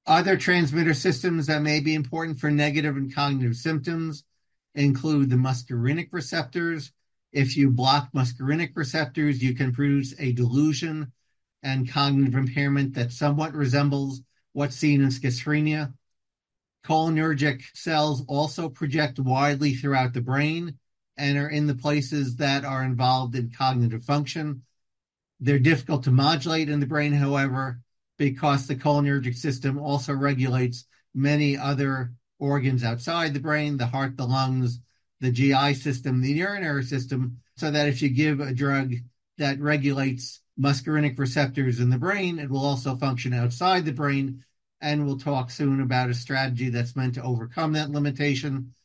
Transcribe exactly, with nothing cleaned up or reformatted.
Other transmitter systems that may be important for negative and cognitive symptoms include the muscarinic receptors. If you block muscarinic receptors, you can produce a delusion and cognitive impairment that somewhat resembles what's seen in schizophrenia. Cholinergic cells also project widely throughout the brain and are in the places that are involved in cognitive function. They're difficult to modulate in the brain, however, because the cholinergic system also regulates many other organs outside the brain, the heart, the lungs, the G I system, the urinary system, so that if you give a drug that regulates muscarinic receptors in the brain, it will also function outside the brain. And we'll talk soon about a strategy that's meant to overcome that limitation.